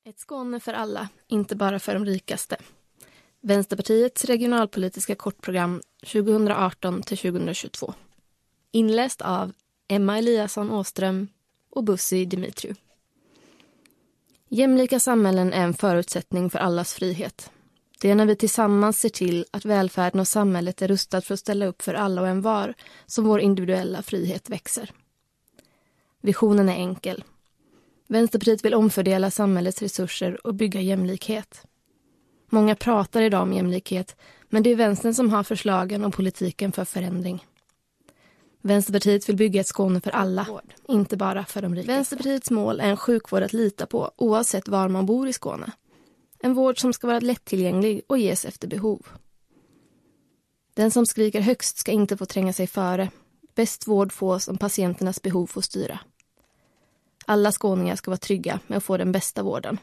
Ett Skåne för alla, inte bara för de rikaste. Vänsterpartiets regionalpolitiska kortprogram 2018-2022. Inläst av Emma Eliasson Åström och Bussi Dimitriou. Jämlika samhällen är en förutsättning för allas frihet. Det är när vi tillsammans ser till att välfärden och samhället är rustat för att ställa upp för alla och en var som vår individuella frihet växer. Visionen är enkel. Vänsterpartiet vill omfördela samhällets resurser och bygga jämlikhet. Många pratar idag om jämlikhet, men det är vänstern som har förslagen och politiken för förändring. Vänsterpartiet vill bygga ett Skåne för alla, inte bara för de rika. Vänsterpartiets mål är en sjukvård att lita på oavsett var man bor i Skåne. En vård som ska vara lättillgänglig och ges efter behov. Den som skriker högst ska inte få tränga sig före. Bäst vård fås om patienternas behov får styra. Alla skåningar ska vara trygga med att få den bästa vården.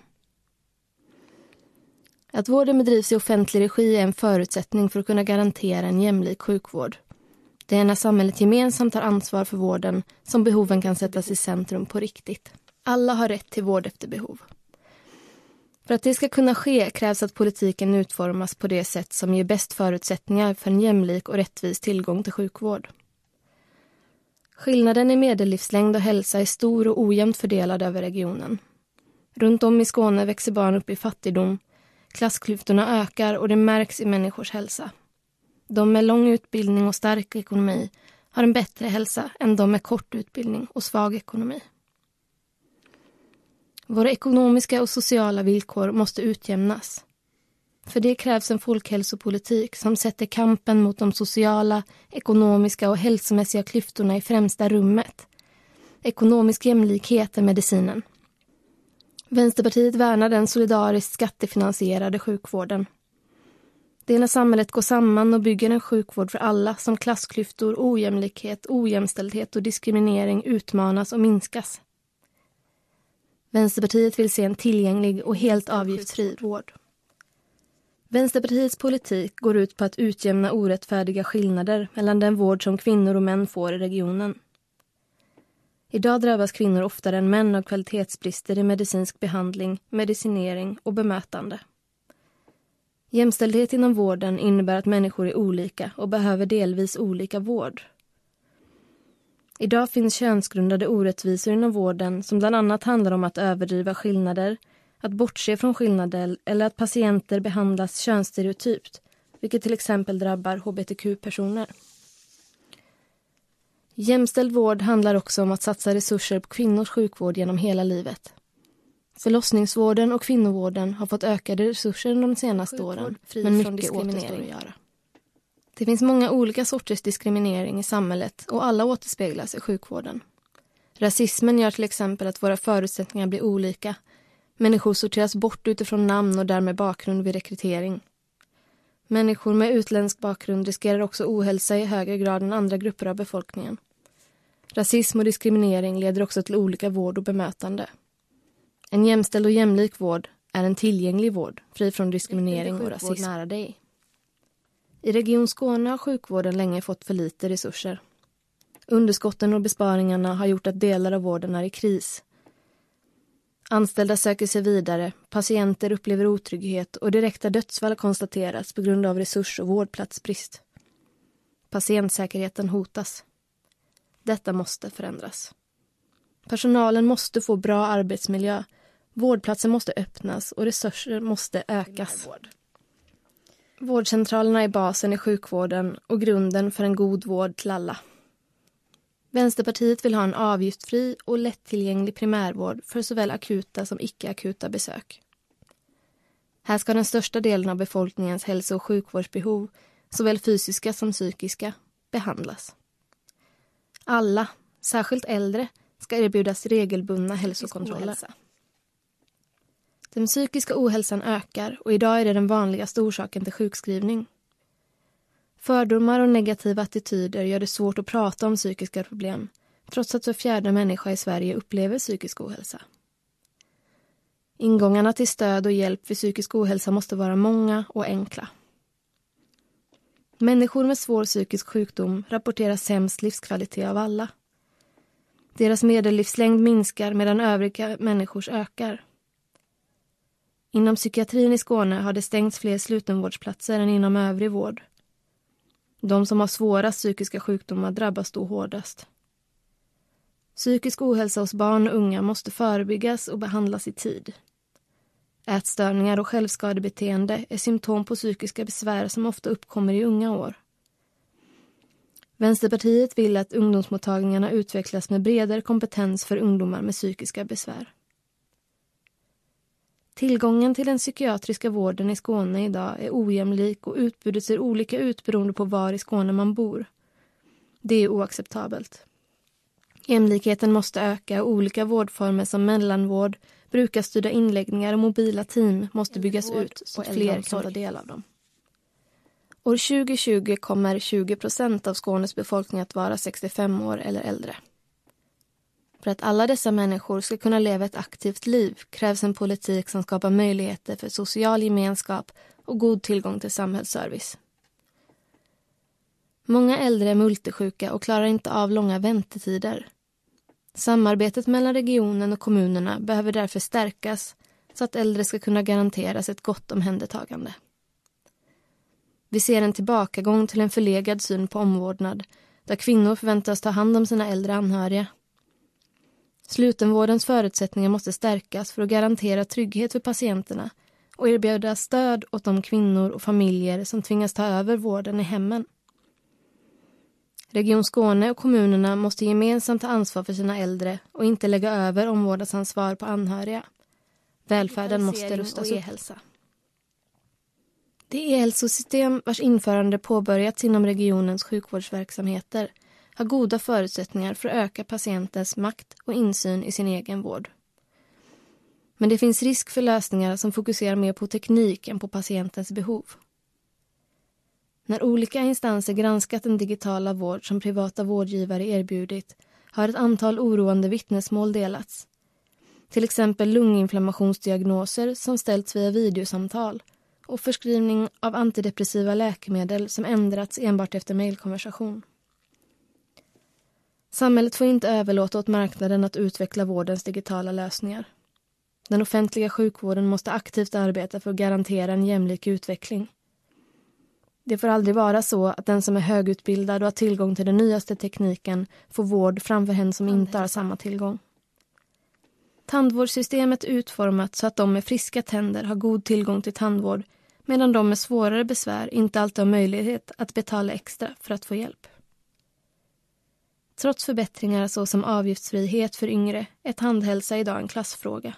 Att vården bedrivs i offentlig regi är en förutsättning för att kunna garantera en jämlik sjukvård. Det är när samhället gemensamt tar ansvar för vården som behoven kan sättas i centrum på riktigt. Alla har rätt till vård efter behov. För att det ska kunna ske krävs att politiken utformas på det sätt som ger bäst förutsättningar för en jämlik och rättvis tillgång till sjukvård. Skillnaden i medellivslängd och hälsa är stor och ojämnt fördelad över regionen. Runt om i Skåne växer barn upp i fattigdom, klassklyftorna ökar och det märks i människors hälsa. De med lång utbildning och stark ekonomi har en bättre hälsa än de med kort utbildning och svag ekonomi. Våra ekonomiska och sociala villkor måste utjämnas. För det krävs en folkhälsopolitik som sätter kampen mot de sociala, ekonomiska och hälsomässiga klyftorna i främsta rummet. Ekonomisk jämlikhet är medicinen. Vänsterpartiet värnar den solidariskt skattefinansierade sjukvården. Det är när samhället går samman och bygger en sjukvård för alla som klassklyftor, ojämlikhet, ojämställdhet och diskriminering utmanas och minskas. Vänsterpartiet vill se en tillgänglig och helt avgiftsfri vård. Vänsterpartiets politik går ut på att utjämna orättfärdiga skillnader mellan den vård som kvinnor och män får i regionen. Idag drabbas kvinnor oftare än män av kvalitetsbrister i medicinsk behandling, medicinering och bemötande. Jämställdhet inom vården innebär att människor är olika och behöver delvis olika vård. Idag finns könsgrundade orättvisor inom vården som bland annat handlar om att överdriva skillnader, att bortse från skillnader eller att patienter behandlas könsstereotypt, vilket till exempel drabbar hbtq-personer. Jämställd vård handlar också om att satsa resurser på kvinnors sjukvård genom hela livet. Förlossningsvården och kvinnovården har fått ökade resurser de senaste åren, men mycket återstår att göra. Det finns många olika sorters diskriminering i samhället och alla återspeglas i sjukvården. Rasismen gör till exempel att våra förutsättningar blir olika. Människor sorteras bort utifrån namn och därmed bakgrund vid rekrytering. Människor med utländsk bakgrund riskerar också ohälsa i högre grad än andra grupper av befolkningen. Rasism och diskriminering leder också till olika vård och bemötande. En jämställd och jämlik vård är en tillgänglig vård, fri från diskriminering och rasism nära dig. I Region Skåne har sjukvården länge fått för lite resurser. Underskotten och besparingarna har gjort att delar av vården är i kris. Anställda söker sig vidare, patienter upplever otrygghet och direkta dödsfall konstateras på grund av resurs- och vårdplatsbrist. Patientsäkerheten hotas. Detta måste förändras. Personalen måste få bra arbetsmiljö, vårdplatser måste öppnas och resurser måste ökas. Vårdcentralerna är basen i sjukvården och grunden för en god vård till alla. Vänsterpartiet vill ha en avgiftsfri och lättillgänglig primärvård för såväl akuta som icke-akuta besök. Här ska den största delen av befolkningens hälso- och sjukvårdsbehov, såväl fysiska som psykiska, behandlas. Alla, särskilt äldre, ska erbjudas regelbundna hälsokontroller. Den psykiska ohälsan ökar och idag är det den vanligaste orsaken till sjukskrivning. Fördomar och negativa attityder gör det svårt att prata om psykiska problem, trots att var fjärde människa i Sverige upplever psykisk ohälsa. Ingångarna till stöd och hjälp vid psykisk ohälsa måste vara många och enkla. Människor med svår psykisk sjukdom rapporterar sämst livskvalitet av alla. Deras medellivslängd minskar medan övriga människors ökar. Inom psykiatrin i Skåne har det stängts fler slutenvårdsplatser än inom övrig vård. De som har svåra psykiska sjukdomar drabbas då hårdast. Psykisk ohälsa hos barn och unga måste förebyggas och behandlas i tid. Ätstörningar och självskadebeteende är symptom på psykiska besvär som ofta uppkommer i unga år. Vänsterpartiet vill att ungdomsmottagningarna utvecklas med bredare kompetens för ungdomar med psykiska besvär. Tillgången till den psykiatriska vården i Skåne idag är ojämlik och utbudet ser olika ut beroende på var i Skåne man bor. Det är oacceptabelt. Jämlikheten måste öka och olika vårdformer som mellanvård, brukarstyrda inläggningar och mobila team måste byggas ut så att fler kan ta del av dem. År 2020 kommer 20% av Skånes befolkning att vara 65 år eller äldre. För att alla dessa människor ska kunna leva ett aktivt liv krävs en politik som skapar möjligheter för social gemenskap och god tillgång till samhällsservice. Många äldre är multisjuka och klarar inte av långa väntetider. Samarbetet mellan regionen och kommunerna behöver därför stärkas så att äldre ska kunna garanteras ett gott omhändertagande. Vi ser en tillbakagång till en förlegad syn på omvårdnad där kvinnor förväntas ta hand om sina äldre anhöriga. Slutenvårdens förutsättningar måste stärkas för att garantera trygghet för patienterna och erbjuda stöd åt de kvinnor och familjer som tvingas ta över vården i hemmen. Region Skåne och kommunerna måste gemensamt ta ansvar för sina äldre och inte lägga över omvårdnadsansvar på anhöriga. Välfärden måste rustas upp. Det e-hälsosystem vars införande påbörjats inom regionens sjukvårdsverksamheter har goda förutsättningar för att öka patientens makt och insyn i sin egen vård. Men det finns risk för lösningar som fokuserar mer på teknik än på patientens behov. När olika instanser granskat den digitala vård som privata vårdgivare erbjudit har ett antal oroande vittnesmål delats. Till exempel lunginflammationsdiagnoser som ställts via videosamtal och förskrivning av antidepressiva läkemedel som ändrats enbart efter mejlkonversation. Samhället får inte överlåta åt marknaden att utveckla vårdens digitala lösningar. Den offentliga sjukvården måste aktivt arbeta för att garantera en jämlik utveckling. Det får aldrig vara så att den som är högutbildad och har tillgång till den nyaste tekniken får vård framför hen som inte har samma tillgång. Tandvårdssystemet är utformat så att de med friska tänder har god tillgång till tandvård medan de med svårare besvär inte alltid har möjlighet att betala extra för att få hjälp. Trots förbättringar såsom avgiftsfrihet för yngre är tandhälsa idag en klassfråga.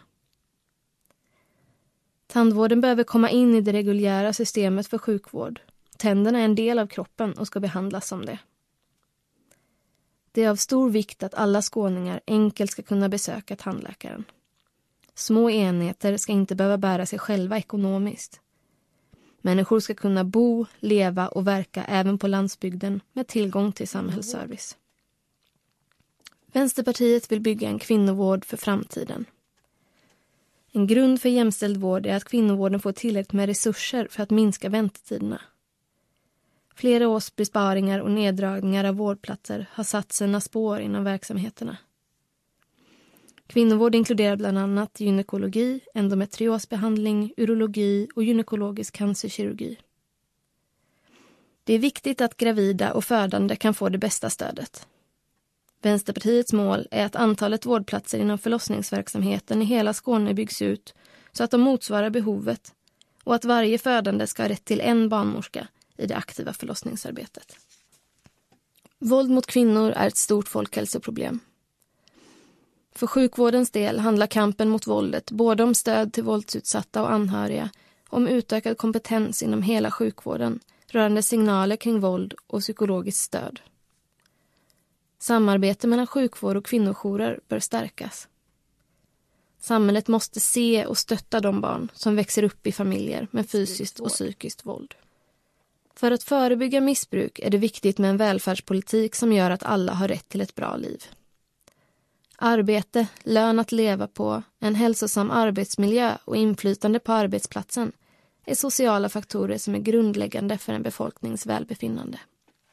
Tandvården behöver komma in i det reguljära systemet för sjukvård. Tänderna är en del av kroppen och ska behandlas som det. Det är av stor vikt att alla skåningar enkelt ska kunna besöka tandläkaren. Små enheter ska inte behöva bära sig själva ekonomiskt. Människor ska kunna bo, leva och verka även på landsbygden med tillgång till samhällsservice. Vänsterpartiet vill bygga en kvinnovård för framtiden. En grund för jämställd vård är att kvinnovården får tillräckligt med resurser för att minska väntetiderna. Flera års besparingar och neddragningar av vårdplatser har satt sina spår inom verksamheterna. Kvinnovård inkluderar bland annat gynekologi, endometriosbehandling, urologi och gynekologisk cancerkirurgi. Det är viktigt att gravida och födande kan få det bästa stödet. Vänsterpartiets mål är att antalet vårdplatser inom förlossningsverksamheten i hela Skåne byggs ut så att de motsvarar behovet och att varje födande ska ha rätt till en barnmorska i det aktiva förlossningsarbetet. Våld mot kvinnor är ett stort folkhälsoproblem. För sjukvårdens del handlar kampen mot våldet både om stöd till våldsutsatta och anhöriga och om utökad kompetens inom hela sjukvården rörande signaler kring våld och psykologiskt stöd. Samarbete mellan sjukvård och kvinnojourer bör stärkas. Samhället måste se och stötta de barn som växer upp i familjer med fysiskt och psykiskt våld. För att förebygga missbruk är det viktigt med en välfärdspolitik som gör att alla har rätt till ett bra liv. Arbete, lön att leva på, en hälsosam arbetsmiljö och inflytande på arbetsplatsen är sociala faktorer som är grundläggande för en befolknings välbefinnande.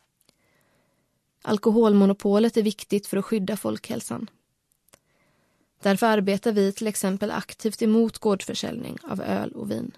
Alkoholmonopolet är viktigt för att skydda folkhälsan. Därför arbetar vi till exempel aktivt emot gårdsförsäljning av öl och vin.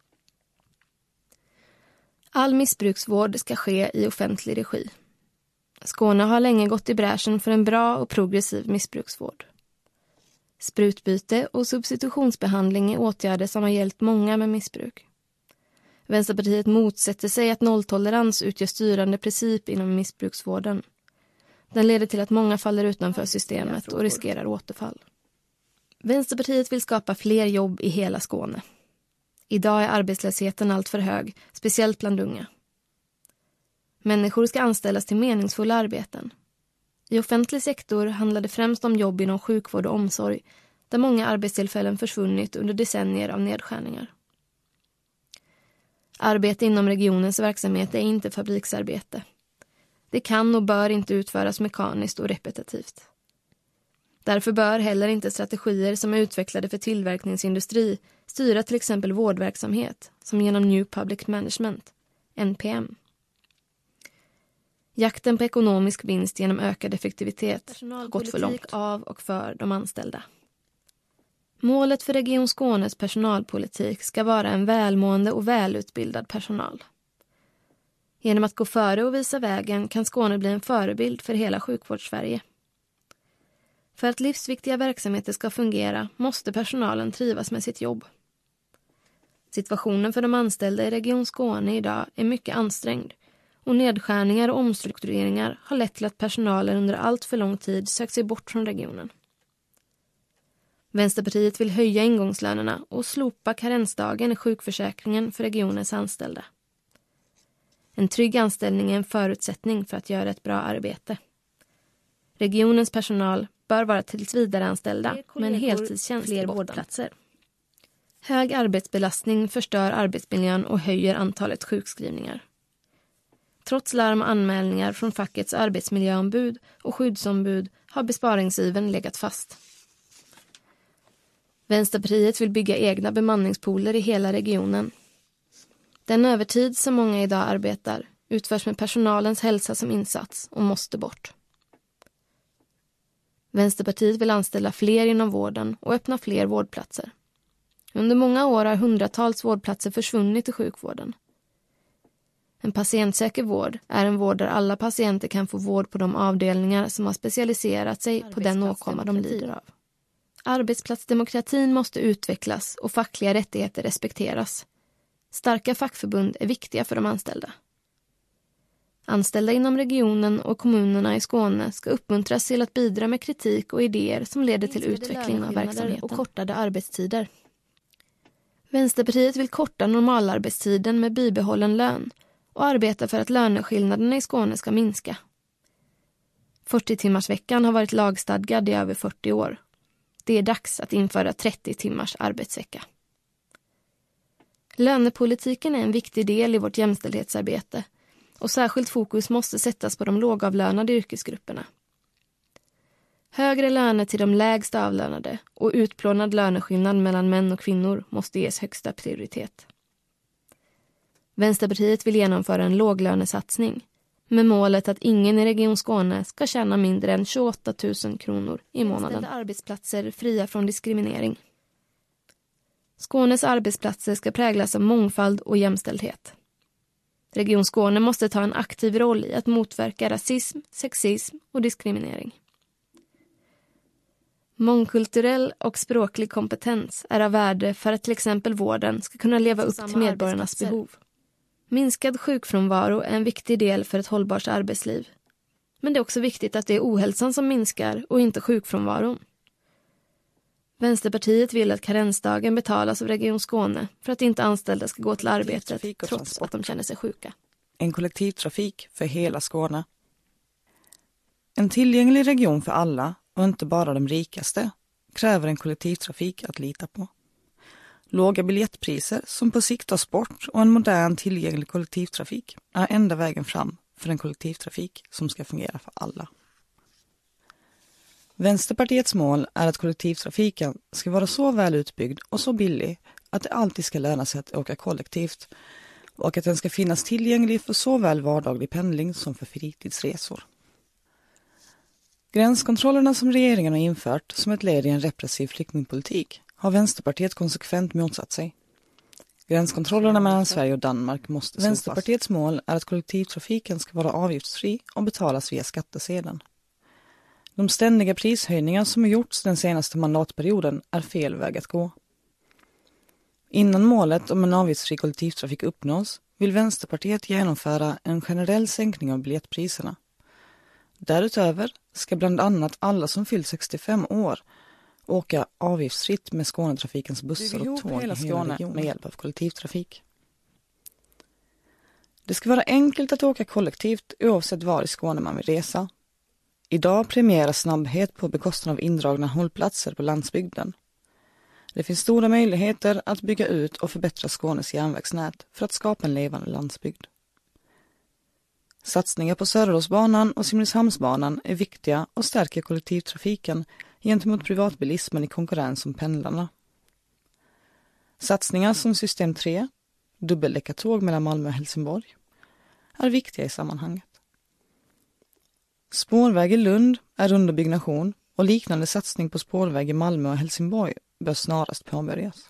All missbruksvård ska ske i offentlig regi. Skåne har länge gått i bräschen för en bra och progressiv missbruksvård. Sprutbyte och substitutionsbehandling är åtgärder som har hjälpt många med missbruk. Vänsterpartiet motsätter sig att nolltolerans utgör styrande princip inom missbruksvården. Den leder till att många faller utanför systemet och riskerar återfall. Vänsterpartiet vill skapa fler jobb i hela Skåne. Idag är arbetslösheten allt för hög, speciellt bland unga. Människor ska anställas till meningsfulla arbeten. I offentlig sektor handlar det främst om jobb inom sjukvård och omsorg, där många arbetstillfällen försvunnit under decennier av nedskärningar. Arbete inom regionens verksamhet är inte fabriksarbete. Det kan och bör inte utföras mekaniskt och repetitivt. Därför bör heller inte strategier som är utvecklade för tillverkningsindustri styra till exempel vårdverksamhet, som genom New Public Management, NPM. Jakten på ekonomisk vinst genom ökad effektivitet har gått för långt av och för de anställda. Målet för Region Skånes personalpolitik ska vara en välmående och välutbildad personal. Genom att gå före och visa vägen kan Skåne bli en förebild för hela sjukvårdssverige. För att livsviktiga verksamheter ska fungera måste personalen trivas med sitt jobb. Situationen för de anställda i Region Skåne idag är mycket ansträngd och nedskärningar och omstruktureringar har lett till att personalen under allt för lång tid sökt sig bort från regionen. Vänsterpartiet vill höja ingångslönerna och slopa karensdagen i sjukförsäkringen för regionens anställda. En trygg anställning är en förutsättning för att göra ett bra arbete. Regionens personal bör vara tillsvidareanställda med en heltidstjänst i vårdplatser. Hög arbetsbelastning förstör arbetsmiljön och höjer antalet sjukskrivningar. Trots larm och anmälningar från fackets arbetsmiljöombud och skyddsombud har besparingsivern legat fast. Vänsterpartiet vill bygga egna bemanningspooler i hela regionen. Den övertid som många idag arbetar utförs med personalens hälsa som insats och måste bort. Vänsterpartiet vill anställa fler inom vården och öppna fler vårdplatser. Under många år har hundratals vårdplatser försvunnit i sjukvården. En patientsäker vård är en vård där alla patienter kan få vård på de avdelningar som har specialiserat sig på den åkomma de lider av. Arbetsplatsdemokratin måste utvecklas och fackliga rättigheter respekteras. Starka fackförbund är viktiga för de anställda. Anställda inom regionen och kommunerna i Skåne ska uppmuntras till att bidra med kritik och idéer som leder till utveckling av verksamheten och kortade arbetstider. Vänsterpartiet vill korta normalarbetstiden med bibehållen lön och arbeta för att löneskillnaderna i Skåne ska minska. 40-timmarsveckan har varit lagstadgad i över 40 år. Det är dags att införa 30 timmars arbetsvecka. Lönepolitiken är en viktig del i vårt jämställdhetsarbete och särskilt fokus måste sättas på de lågavlönade yrkesgrupperna. Högre löner till de lägst avlönade och utplånad löneskillnad mellan män och kvinnor måste ges högsta prioritet. Vänsterpartiet vill genomföra en låglönesatsning med målet att ingen i Region Skåne ska tjäna mindre än 28 000 kronor i månaden. Jämställda arbetsplatser fria från diskriminering. Skånes arbetsplatser ska präglas av mångfald och jämställdhet. Region Skåne måste ta en aktiv roll i att motverka rasism, sexism och diskriminering. Mångkulturell och språklig kompetens är av värde för att till exempel vården ska kunna leva upp till medborgarnas behov. Minskad sjukfrånvaro är en viktig del för ett hållbart arbetsliv. Men det är också viktigt att det är ohälsan som minskar och inte sjukfrånvaron. Vänsterpartiet vill att karensdagen betalas av Region Skåne för att inte anställda ska gå till arbetet trots att de känner sig sjuka. En kollektivtrafik för hela Skåne. En tillgänglig region för alla och inte bara de rikaste kräver en kollektivtrafik att lita på. Låga biljettpriser som på sikt tas bort och en modern tillgänglig kollektivtrafik är enda vägen fram för en kollektivtrafik som ska fungera för alla. Vänsterpartiets mål är att kollektivtrafiken ska vara så väl utbyggd och så billig att det alltid ska löna sig att åka kollektivt och att den ska finnas tillgänglig för såväl vardaglig pendling som för fritidsresor. Gränskontrollerna som regeringen har infört som ett led i en repressiv flyktingpolitik har Vänsterpartiet konsekvent motsatt sig. Gränskontrollerna mellan Sverige och Danmark måste slopas. Vänsterpartiets mål är att kollektivtrafiken ska vara avgiftsfri och betalas via skattesedeln. De ständiga prishöjningar som har gjorts den senaste mandatperioden är fel väg att gå. Innan målet om en avgiftsfri kollektivtrafik uppnås vill Vänsterpartiet genomföra en generell sänkning av biljettpriserna. Därutöver ska bland annat alla som fyllt 65 år åka avgiftsfritt med Skånetrafikens bussar och tåg hela Skåne med hjälp av kollektivtrafik. Det ska vara enkelt att åka kollektivt oavsett var i Skåne man vill resa. Idag premieras snabbhet på bekostnad av indragna hållplatser på landsbygden. Det finns stora möjligheter att bygga ut och förbättra Skånes järnvägsnät för att skapa en levande landsbygd. Satsningar på Söderåsbanan och Simrishamnsbanan är viktiga och stärker kollektivtrafiken gentemot privatbilismen i konkurrens om pendlarna. Satsningar som system 3, dubbeldäckartåg mellan Malmö och Helsingborg, är viktiga i sammanhanget. Spårväg i Lund är under byggnation och liknande satsning på spårväg i Malmö och Helsingborg bör snarast påbörjas.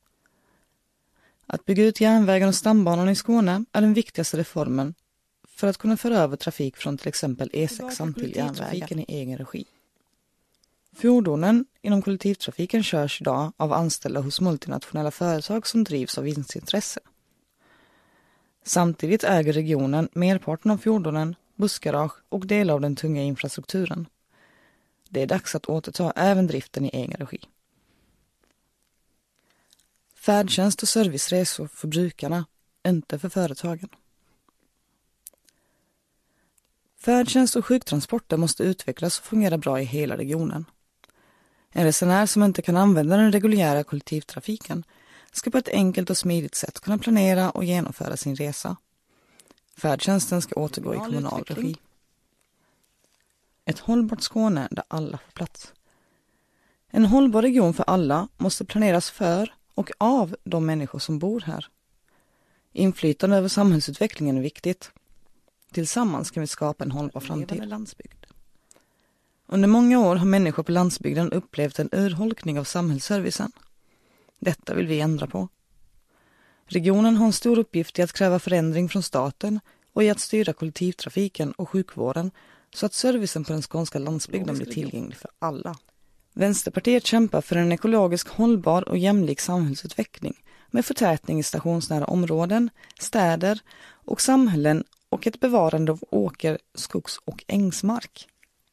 Att bygga ut järnvägen och stambanan i Skåne är den viktigaste reformen för att kunna föra över trafik från till exempel E6 till järnvägen i egen regi. Fordonen inom kollektivtrafiken körs idag av anställda hos multinationella företag som drivs av vinstintresse. Samtidigt äger regionen merparten av fordonen, bussgarage och delar av den tunga infrastrukturen. Det är dags att återta även driften i egen regi. Färdtjänst och serviceresor för brukarna, inte för företagen. Färdtjänst och sjuktransporter måste utvecklas och fungera bra i hela regionen. En resenär som inte kan använda den reguljära kollektivtrafiken ska på ett enkelt och smidigt sätt kunna planera och genomföra sin resa. Färdtjänsten ska återgå i kommunal regi. Ett hållbart Skåne där alla får plats. En hållbar region för alla måste planeras för och av de människor som bor här. Inflytande över samhällsutvecklingen är viktigt. Tillsammans kan vi skapa en hållbar framtid. Landsbygd. Under många år har människor på landsbygden upplevt en urholkning av samhällsservicen. Detta vill vi ändra på. Regionen har en stor uppgift i att kräva förändring från staten och i att styra kollektivtrafiken och sjukvården så att servicen på den skånska landsbygden blir tillgänglig för alla. Vänsterpartiet kämpar för en ekologisk hållbar och jämlik samhällsutveckling med förtätning i stationsnära områden, städer och samhällen och ett bevarande av åker-, skogs- och ängsmark.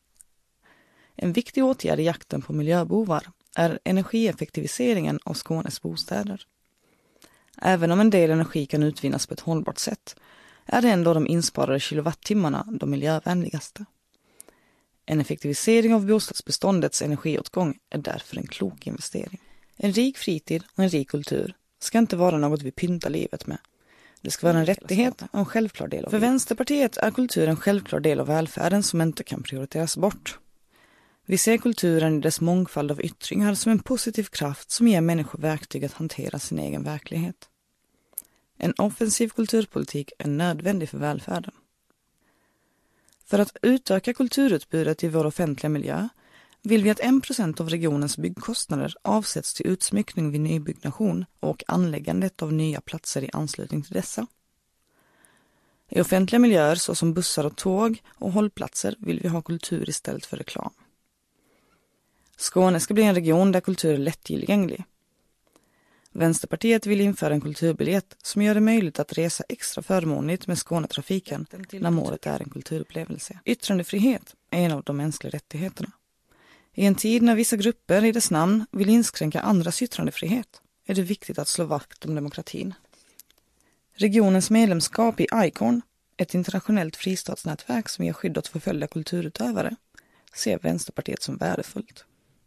En viktig åtgärd i jakten på miljöbovar är energieffektiviseringen av Skånes bostäder. Även om en del energi kan utvinnas på ett hållbart sätt är det ändå de insparade kilowattimmarna de miljövänligaste. En effektivisering av bostadsbeståndets energiåtgång är därför en klok investering. En rik fritid och en rik kultur ska inte vara något vi pyntar livet med. Det ska vara en rättighet och en självklar del av livet. För Vänsterpartiet är kultur en självklar del av välfärden som inte kan prioriteras bort. Vi ser kulturen i dess mångfald av yttringar som en positiv kraft som ger människor verktyg att hantera sin egen verklighet. En offensiv kulturpolitik är nödvändig för välfärden. För att utöka kulturutbudet i vår offentliga miljö vill vi att 1% av regionens byggkostnader avsätts till utsmyckning vid nybyggnation och anläggandet av nya platser i anslutning till dessa. I offentliga miljöer såsom bussar och tåg och hållplatser vill vi ha kultur istället för reklam. Skåne ska bli en region där kultur är lättillgänglig. Vänsterpartiet vill införa en kulturbiljett som gör det möjligt att resa extra förmånligt med Skånetrafiken när målet är en kulturupplevelse. Yttrandefrihet är en av de mänskliga rättigheterna. I en tid när vissa grupper i dess namn vill inskränka andras yttrandefrihet är det viktigt att slå vakt om demokratin. Regionens medlemskap i ICORN, ett internationellt fristatsnätverk som ger skydd åt förföljda kulturutövare, ser Vänsterpartiet som värdefullt.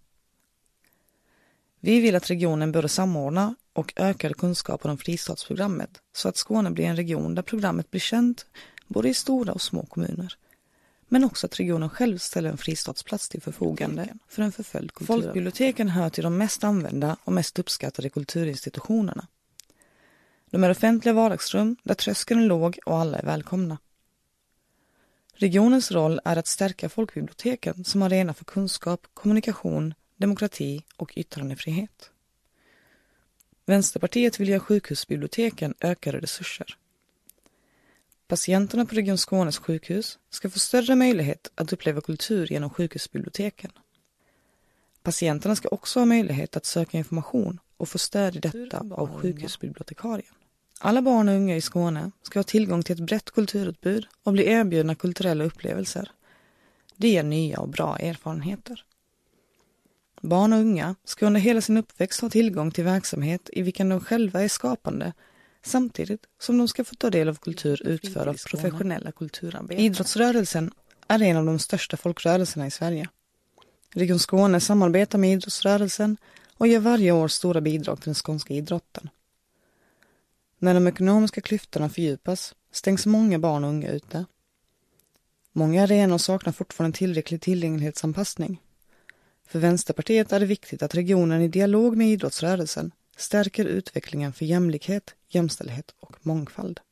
Vi vill att regionen bör samordna och öka kunskapen om fristadsprogrammet så att Skåne blir en region där programmet blir känt både i stora och små kommuner. Men också att regionen själv ställer en fristadsplats till förfogande för en förföljd kultur. Folkbiblioteken hör till de mest använda och mest uppskattade kulturinstitutionerna. De är offentliga vardagsrum där tröskeln är låg och alla är välkomna. Regionens roll är att stärka folkbiblioteken som arena för kunskap, kommunikation, demokrati och yttrandefrihet. Vänsterpartiet vill ge sjukhusbiblioteken ökade resurser. Patienterna på Region Skånes sjukhus ska få större möjlighet att uppleva kultur genom sjukhusbiblioteken. Patienterna ska också ha möjlighet att söka information och få stöd i detta av sjukhusbibliotekarien. Alla barn och unga i Skåne ska ha tillgång till ett brett kulturutbud och bli erbjudna kulturella upplevelser. Det ger nya och bra erfarenheter. Barn och unga ska under hela sin uppväxt ha tillgång till verksamhet i vilken de själva är skapande, samtidigt som de ska få ta del av kultur utförd av professionella kulturarbetare. Idrottsrörelsen är en av de största folkrörelserna i Sverige. Region Skåne samarbetar med idrottsrörelsen och ger varje år stora bidrag till den skånska idrotten. När de ekonomiska klyftorna fördjupas stängs många barn och unga ute. Många arenor saknar fortfarande tillräcklig tillgänglighetsanpassning. För Vänsterpartiet är det viktigt att regionen i dialog med idrottsrörelsen stärker utvecklingen för jämlikhet, jämställdhet och mångfald.